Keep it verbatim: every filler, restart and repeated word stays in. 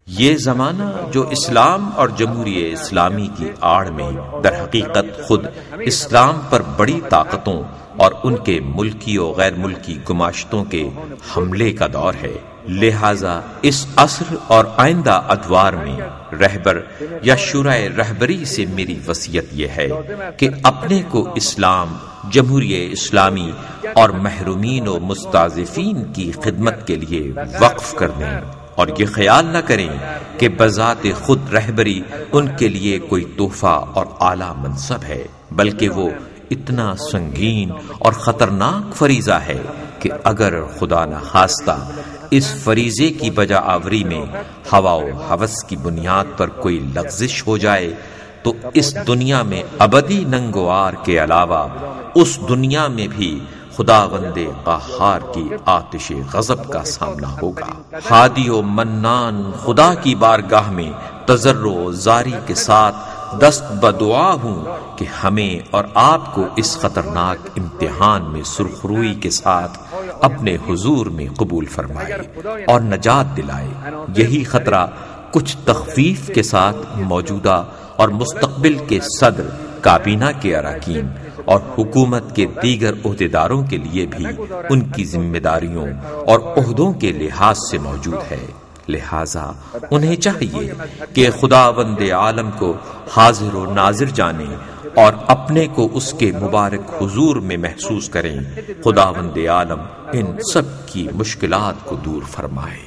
یہ زمانہ جو اسلام اور جمہوریہ اسلامی کی آڑ میں در حقیقت خود اسلام پر بڑی طاقتوں اور ان کے ملکی و غیر ملکی گماشتوں کے حملے کا دور ہے، لہذا اس عصر اور آئندہ ادوار میں رہبر یا شورائے رہبری سے میری وصیت یہ ہے کہ اپنے کو اسلام، جمہوریہ اسلامی اور محرومین و مستضعفین کی خدمت کے لیے وقف کر دیں، اور یہ خیال نہ کریں کہ بذات خود رہبری ان کے لیے کوئی تحفہ اور اعلیٰ منصب ہے، بلکہ وہ اتنا سنگین اور خطرناک فریضہ ہے کہ اگر خدا نخواستہ اس فریضے کی بجا آوری میں ہوا و ہوس کی بنیاد پر کوئی لغزش ہو جائے تو اس دنیا میں ابدی ننگوار کے علاوہ اس دنیا میں بھی خداوند قہار کی آتش غضب کا سامنا ہوگا۔ ہادی و منان خدا کی بارگاہ میں تضرع و زاری کے ساتھ دست بدعا ہوں کہ ہمیں اور آپ کو اس خطرناک امتحان میں سرخروئی کے ساتھ اپنے حضور میں قبول فرمائے اور نجات دلائے۔ یہی خطرہ کچھ تخفیف کے ساتھ موجودہ اور مستقبل کے صدر، کابینہ کے اراکین اور حکومت کے دیگر عہدیداروں کے لیے بھی ان کی ذمہ داریوں اور عہدوں کے لحاظ سے موجود ہے، لہذا انہیں چاہیے کہ خداوند عالم کو حاضر و ناظر جانیں اور اپنے کو اس کے مبارک حضور میں محسوس کریں۔ خداوند عالم ان سب کی مشکلات کو دور فرمائے۔